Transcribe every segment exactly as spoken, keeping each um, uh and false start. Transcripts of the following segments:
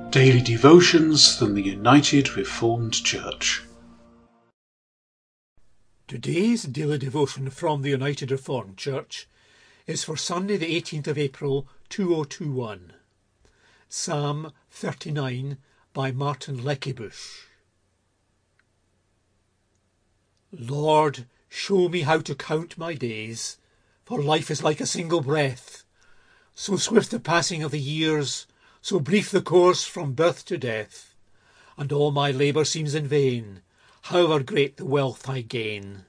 Daily Devotions from the United Reformed Church. Today's daily devotion from the United Reformed Church is for Sunday the eighteenth of April two thousand twenty-one. Psalm thirty-nine by Martin Leckebusch. Lord, show me how to count my days, for life is like a single breath. So swift the passing of the years, so brief the course from birth to death, and all my labour seems in vain, however great the wealth I gain.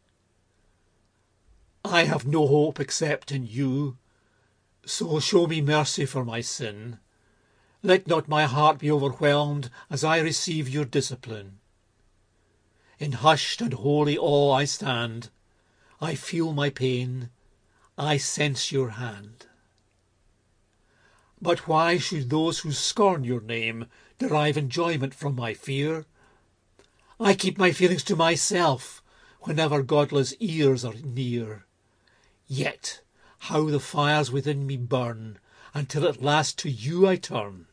I have no hope except in you, so show me mercy for my sin. Let not my heart be overwhelmed as I receive your discipline. In hushed and holy awe I stand, I feel my pain, I sense your hand. But why should those who scorn your name derive enjoyment from my fear? I keep my feelings to myself whenever godless ears are near. Yet how the fires within me burn, until at last to you I turn.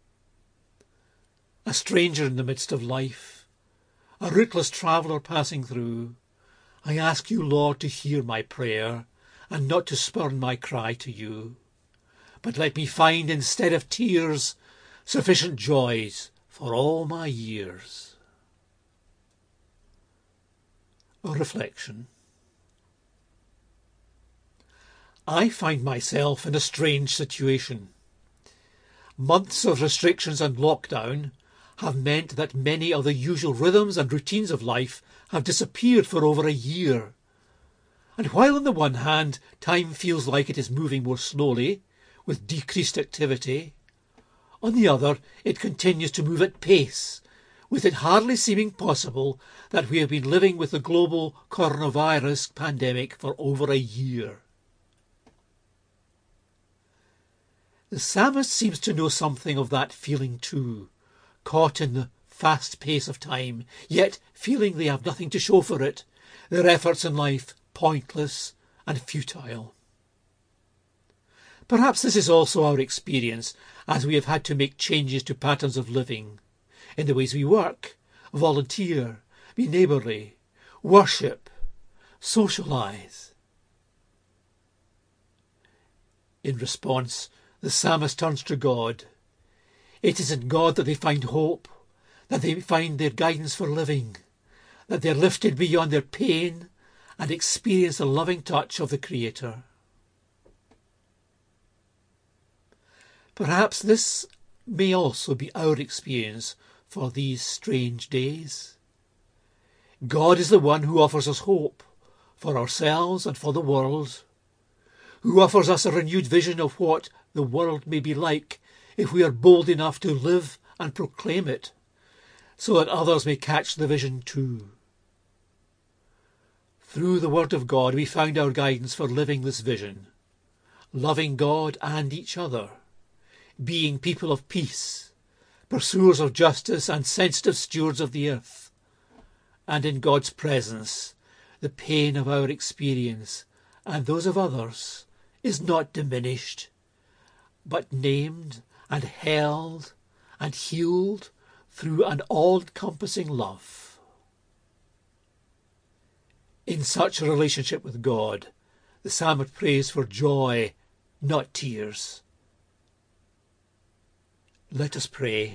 A stranger in the midst of life, a rootless traveller passing through, I ask you, Lord, to hear my prayer, and not to spurn my cry to you. But let me find, instead of tears, sufficient joys for all my years. A reflection. I find myself in a strange situation. Months of restrictions and lockdown have meant that many of the usual rhythms and routines of life have disappeared for over a year. And while on the one hand time feels like it is moving more slowly, with decreased activity, on the other it continues to move at pace, with it hardly seeming possible that we have been living with the global coronavirus pandemic for over a year. The psalmist seems to know something of that feeling too, caught in the fast pace of time, yet feeling they have nothing to show for it, their efforts in life pointless and futile. Perhaps this is also our experience as we have had to make changes to patterns of living, in the ways we work, volunteer, be neighbourly, worship, socialise. In response, the psalmist turns to God. It is in God that they find hope, that they find their guidance for living, that they are lifted beyond their pain and experience the loving touch of the Creator. Perhaps this may also be our experience for these strange days. God is the one who offers us hope for ourselves and for the world, who offers us a renewed vision of what the world may be like if we are bold enough to live and proclaim it, so that others may catch the vision too. Through the Word of God we found our guidance for living this vision, loving God and each other, being people of peace, pursuers of justice and sensitive stewards of the earth. And in God's presence, the pain of our experience and those of others is not diminished, but named and held and healed through an all-encompassing love. In such a relationship with God, the psalmist prays for joy, not tears. Let us pray.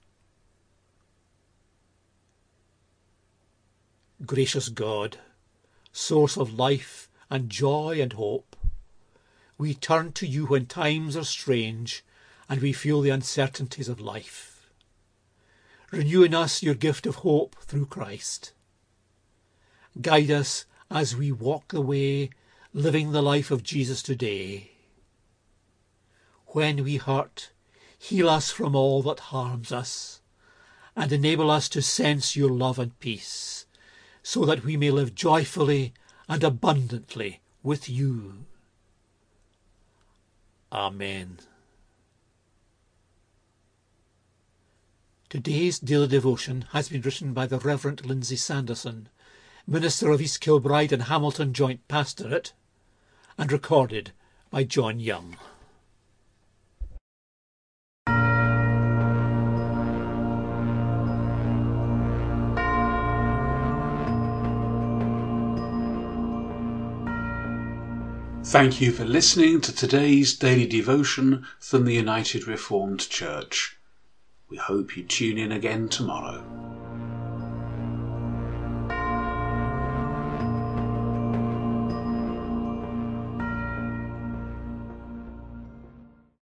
Gracious God, source of life and joy and hope, we turn to you when times are strange and we feel the uncertainties of life. Renew in us your gift of hope through Christ. Guide us as we walk the way, living the life of Jesus today. When we hurt, heal us from all that harms us, and enable us to sense your love and peace, so that we may live joyfully and abundantly with you. Amen. Today's daily devotion has been written by the Reverend Lindsay Sanderson, Minister of East Kilbride and Hamilton Joint Pastorate, and recorded by John Young. Thank you for listening to today's daily devotion from the United Reformed Church. We hope you tune in again tomorrow.